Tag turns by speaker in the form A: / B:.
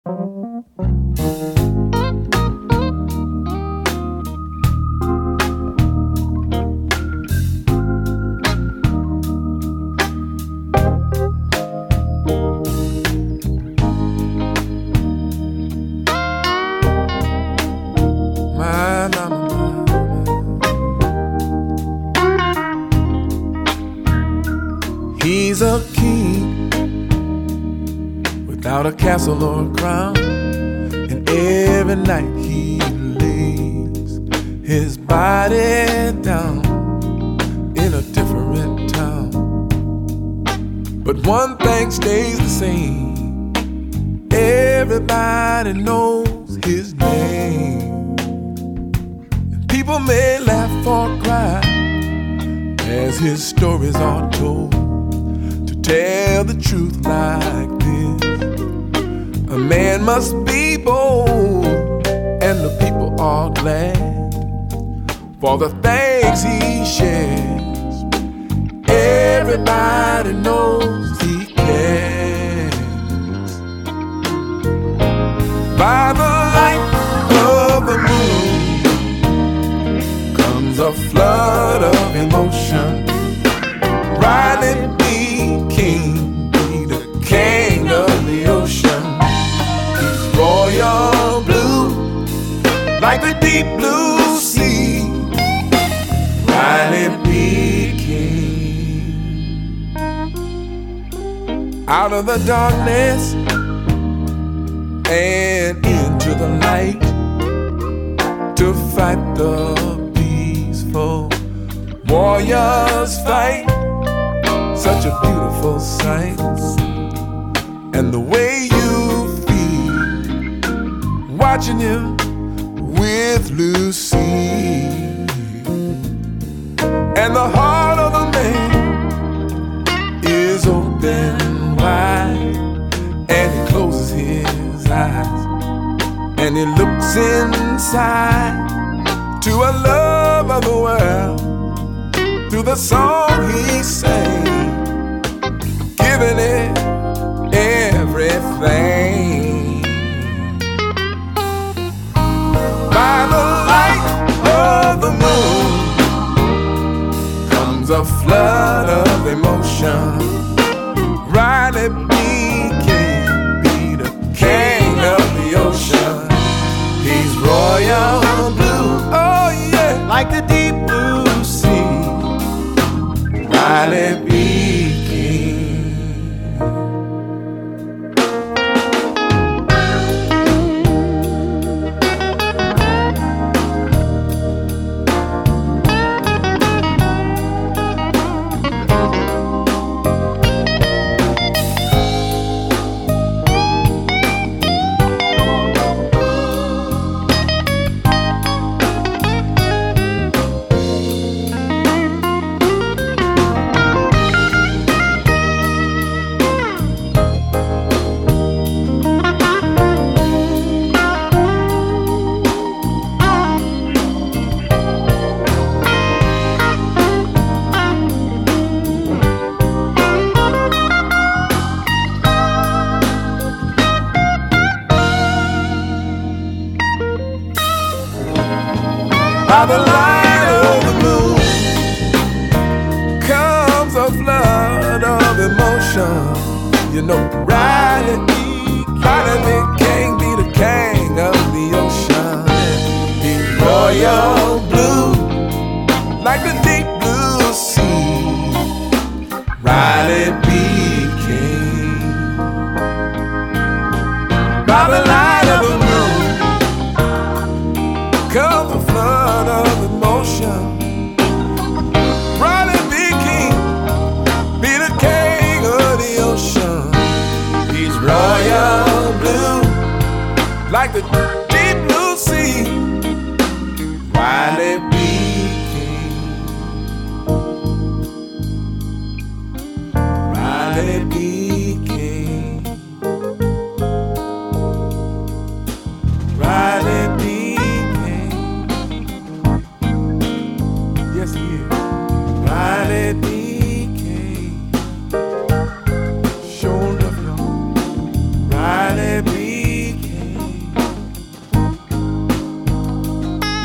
A: He's a king without a castle or a crown, and every night he lays his body down in a different town. But one thing stays the same: everybody knows his name. And people may laugh or cry as his stories are told. Tell the truth like this: a man must be bold, and the people are glad for the things he shares. Everybody knows he cares. By the light of the moon comes a flood of emotion. Riley King, be the king of the ocean. He's royal blue, like the deep blue sea. Riley B. King. Out of the darkness and into the light, to fight the peaceful warriors fight. Such a beautiful sight, and the way you feel watching him with Lucy, and the heart of a man is open wide, and he closes his eyes and he looks inside to a love of the world through the song he sang, giving it everything. By the light of the moon comes a flood of emotion. Riley B. King, be the king of the ocean. He's royal blue, oh yeah, like the deep blue sea. Riley B. By the light of the moon comes a flood of emotion. You know, Riley B. King be the king of the ocean. He's royal blue, like the deep blue sea. Riley B. King. By the light of the moon comes a flood of emotion. Riley B. King, be the king of the ocean. He's royal blue, like the